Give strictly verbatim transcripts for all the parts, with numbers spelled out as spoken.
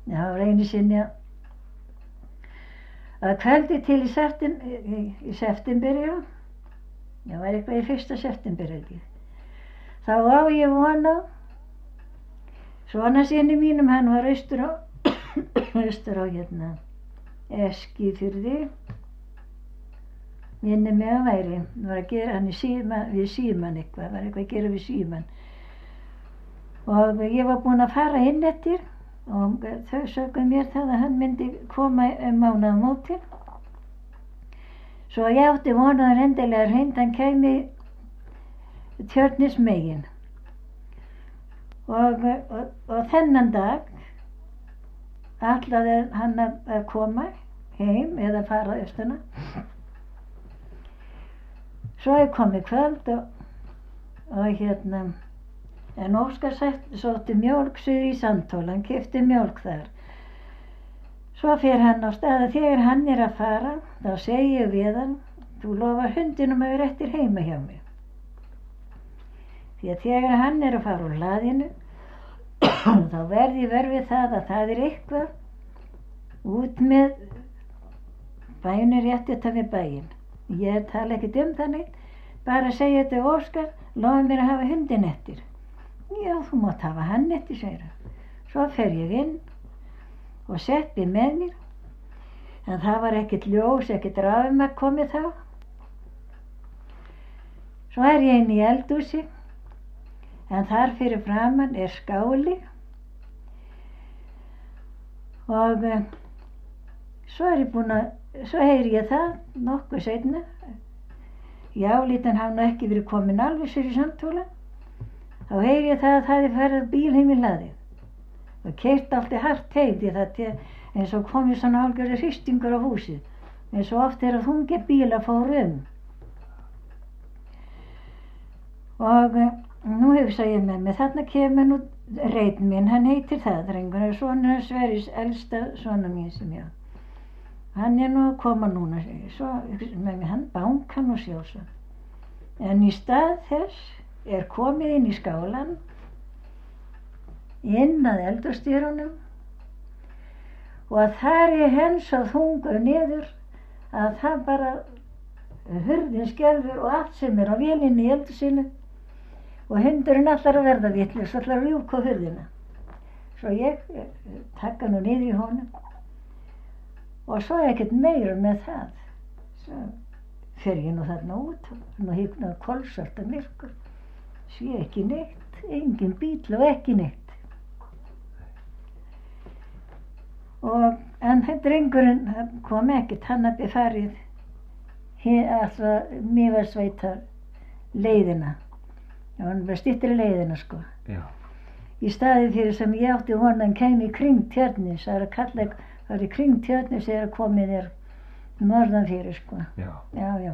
Já, einu sinni að kvöldi til í, septem, í, í september, já. Það var eitthvað í fyrsta september held ég. Þá á ég vona svona sinni mínum, hann var austur á austur á hérna Eskifirði, minni mig að væri, hann var að gera hann í síman, við síman eitthvað, var eitthvað að gera við síman og ég var búin að fara inn eftir og þau sögðu mér það að hann myndi koma um mánaðamótin, svo ég átti vonaður endilega hreint hann kæmi Tjörnismegin og, og, og þennan dag ætlaði hann að koma heim eða fara austuna. Svo er komið kvöld og, og hérna en Óskar sótti mjólk suður í Sandhóla, hann keypti mjólk þar. Svo fer hann á stað og þegar hann er að fara þá segi ég við hann, þú lofar hundinum að vera eftir heima hjá mig. Því að þegar hann er að fara úr hlaðinu þá verði verfið það að það er eitthvað út með bænir rétt þetta við bæinn. Ég tala ekkert um þannig, bara að segja þetta Óskar, lofa mér að hafa hundin eftir. Já, þú mátt hafa hann eftir, segir hann. Svo fer ég inn og seppi með mér, en það var ekkert ljós, ekkert rafmagn komið þá. Svo er ég inn í eldhúsi, en þar fyrir framan er skáli og uh, svo er ég búin að, svo heyri ég það nokkuð seinna, já, lítan hann nú ekki verið komin alveg sér í Sandhóla, þá heyri ég það að það er farið bíl heim í hlaðið og keyrt allt í hart heim því það eins og komið svona algjörðu hristingur á húsið, eins og oft er að þungi bíla fór um og uh, nú hugsa ég með mig, þarna kemur nú reitn minn, hann heitir það, drengurinn, sonur hans Sverris, elsta sonar mín sem ég á. Hann er nú að koma núna, svo hugsa með mig, hann banka nú sjálfsagt. En í stað þess er komið inn í skálan, inn að eldhúsdyrunum og þar er hens að þunga niður að það bara hurðin skelfur og allt sem er á vélinni í eldhúsinu og hundurinn allar að verða vitlaus, allar að rjúka á hurðina. Svo ég taka nú niður í honum og svo ekkert meira með það. Svo fer ég nú þarna út og nú hyggnað kolsvarta myrkur, sé ekki neitt, engin bíll og ekki neitt. Og en drengurinn kom ekkert, hann hafði farið alltaf Mývatnssveitar leiðina. Já, hann var styttri leiðina sko. Já. Í staði fyrir sem ég átti vona hann kæmi í kring Tjörnis, það er að kalla, það er í kring Tjörnis þegar komið er norðan fyrir sko. Já. Já, já.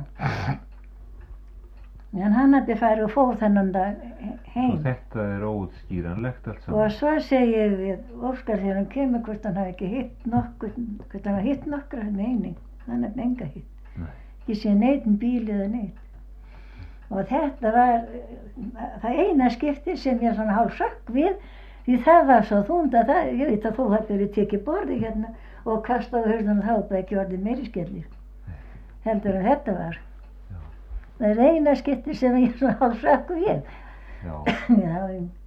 En hann hafði farið og fóð þennan dag heim. Og þetta er óútskýranlegt allt saman. Og svo segi ég við Óskar þegar hann kemur hvort hann hafi ekki hitt nokkur, hvort hann hafi hitt nokkra, nei, hann hafði enga hitt. Nei. Ég sé neitt bíl eða neitt. Og þetta var það eina skipti sem ég svona hálf sökk við, því það var svo þungt að það, ég veit að þú hafði verið tekið borði hérna og kastaði hurðan þá bara ekki orðið meiri skellir. Heldur en þetta var. Já. Það er eina skipti sem ég svona hálf sökk við. Já. Já,